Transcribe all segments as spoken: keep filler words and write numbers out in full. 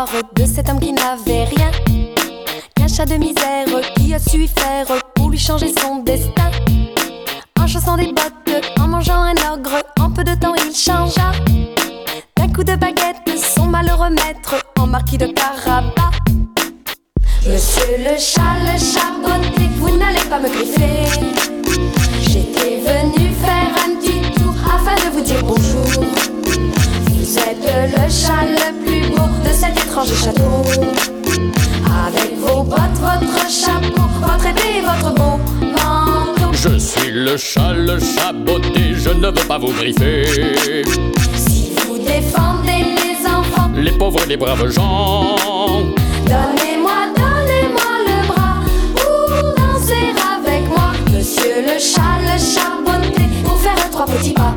l'histoire de cet homme qui n'avait rien qu'un chat de misère qui a su y faire pour lui changer son destin. En chaussant des bottes, en mangeant un ogre, en peu de temps il changea. D'un coup de baguette, son malheureux maître en marquis de Carabas. Monsieur le chat, le chat botté, vous n'allez pas me griffer. J'étais venu faire un petit tour afin de vous dire bonjour. Vous êtes le chat le plus beau de cet étrange château. Avec vos bottes, votre chapeau, votre épée et votre beau manteau. Je suis le chat, le chat botté, je ne veux pas vous griffer. Si vous défendez les enfants, les pauvres et les braves gens, donnez-moi, donnez-moi le bras pour danser avec moi. Monsieur le chat, le chat botté, pour faire un trois petits pas.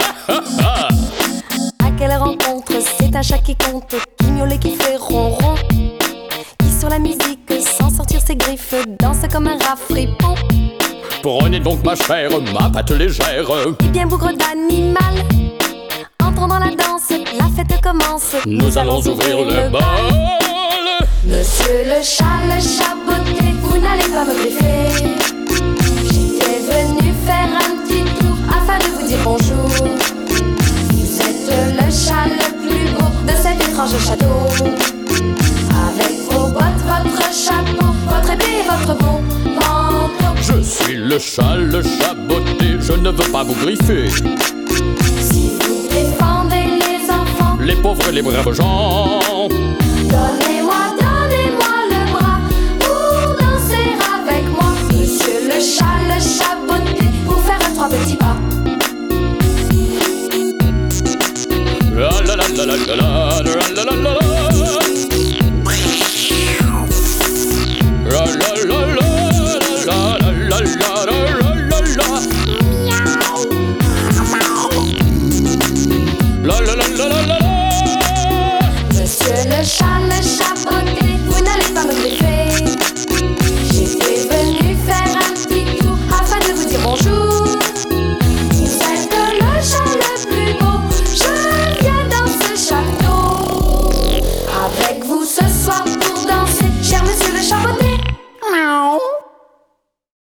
À quelle rencontre, c'est un chat qui compte, qui miaule et qui fait ronron, qui sur la musique, sans sortir ses griffes, danse comme un rat fripon. Prenez donc ma chère, ma patte légère, Et bien bougre d'animal, entrons dans la danse, la fête commence. Nous, Nous allons ouvrir le bal. Monsieur le chat, le chat botté, vous n'allez pas me griffer. J'étais venu faire un petit tour afin de vous dire bonjour. Vous êtes le chat le plus beau de cet étrange château. Avec vos bottes, votre chapeau, votre épée et votre beau manteau. Je suis le chat, le chat botté, je ne veux pas vous griffer. Si vous défendez les enfants, les pauvres et les braves gens, donnez-moi, donnez-moi le bras pour danser avec moi. Monsieur le chat, le chat botté, pour faire un trois petits pas. la la la la la la la la la la la.